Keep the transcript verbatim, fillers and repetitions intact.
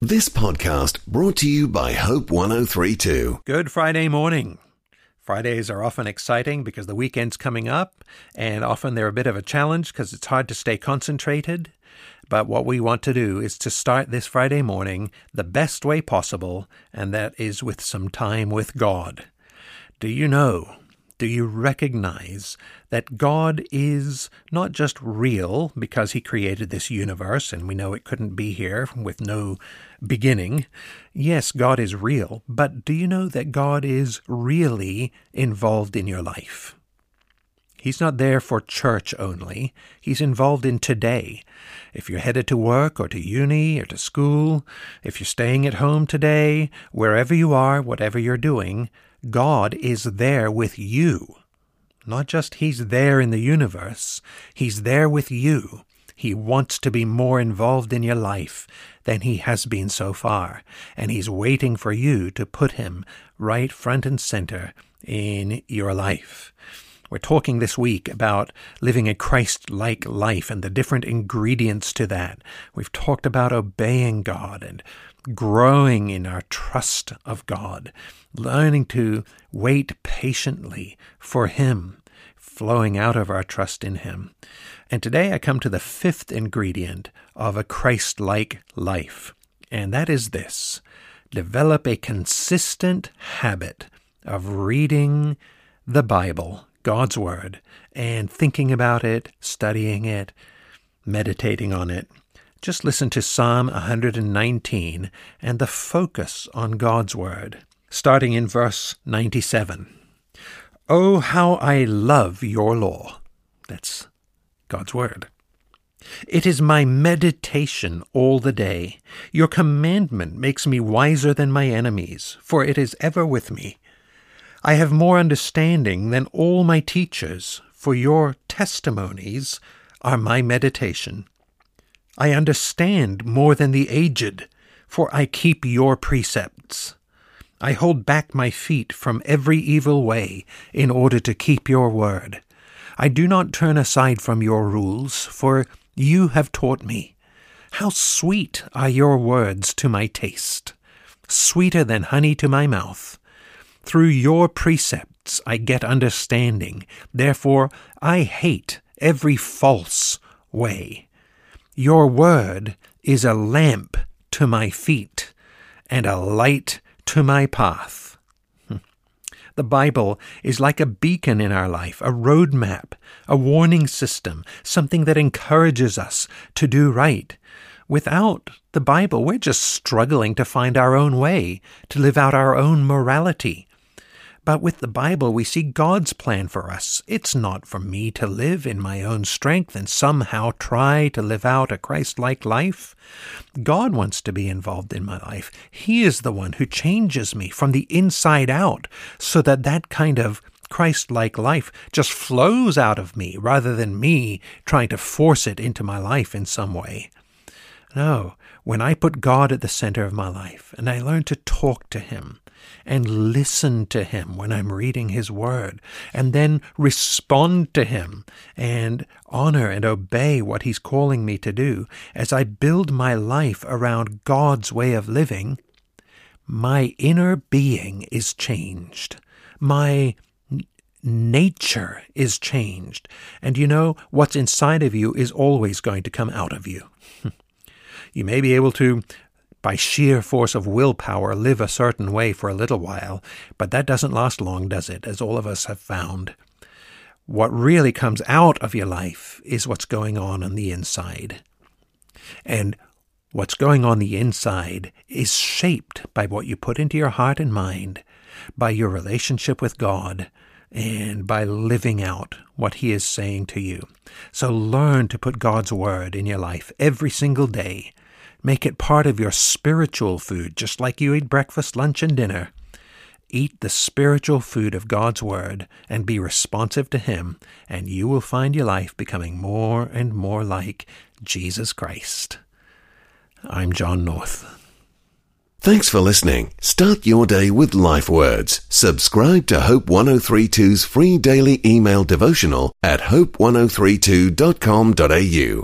This podcast brought to you by Hope one oh three point two. Good Friday morning. Fridays are often exciting because the weekend's coming up, and often they're a bit of a challenge because it's hard to stay concentrated. But what we want to do is to start this Friday morning the best way possible, and that is with some time with God. Do you know, do you recognize that God is not just real because he created this universe, and we know it couldn't be here with no beginning? Yes, God is real, but do you know that God is really involved in your life? He's not there for church only. He's involved in today. If you're headed to work or to uni or to school, if you're staying at home today, wherever you are, whatever you're doing, God is there with you. Not just he's there in the universe, he's there with you. He wants to be more involved in your life than he has been so far, and he's waiting for you to put him right front and center in your life. We're talking this week about living a Christ-like life and the different ingredients to that. We've talked about obeying God and growing in our trust of God, learning to wait patiently for him, flowing out of our trust in him. And today I come to the fifth ingredient of a Christ-like life, and that is this: develop a consistent habit of reading the Bible, God's Word, and thinking about it, studying it, meditating on it. Just listen to Psalm one nineteen and the focus on God's Word, starting in verse ninety-seven. Oh, how I love your law. That's God's Word. It is my meditation all the day. Your commandment makes me wiser than my enemies, for it is ever with me. I have more understanding than all my teachers, for your testimonies are my meditation. I understand more than the aged, for I keep your precepts. I hold back my feet from every evil way in order to keep your word. I do not turn aside from your rules, for you have taught me. How sweet are your words to my taste, sweeter than honey to my mouth. Through your precepts I get understanding. Therefore I hate every false way. Your word is a lamp to my feet and a light to my path. The Bible is like a beacon in our life, a roadmap, a warning system, something that encourages us to do right. Without the Bible, we're just struggling to find our own way, to live out our own morality. But with the Bible, we see God's plan for us. It's not for me to live in my own strength and somehow try to live out a Christ-like life. God wants to be involved in my life. He is the one who changes me from the inside out so that that kind of Christ-like life just flows out of me rather than me trying to force it into my life in some way. No, when I put God at the center of my life and I learn to talk to him, and listen to him when I'm reading his word, and then respond to him and honor and obey what he's calling me to do, as I build my life around God's way of living, my inner being is changed. My n- nature is changed. And you know, what's inside of you is always going to come out of you. You may be able to, by sheer force of willpower, live a certain way for a little while, but that doesn't last long, does it, as all of us have found. What really comes out of your life is what's going on on the inside. And what's going on the inside is shaped by what you put into your heart and mind, by your relationship with God, and by living out what he is saying to you. So learn to put God's word in your life every single day. Make it part of your spiritual food, just like you eat breakfast, lunch, and dinner. Eat the spiritual food of God's Word and be responsive to him, and you will find your life becoming more and more like Jesus Christ. I'm John North. Thanks for listening. Start your day with Life Words. Subscribe to Hope one oh three two's free daily email devotional at hope one oh three two dot com dot a u.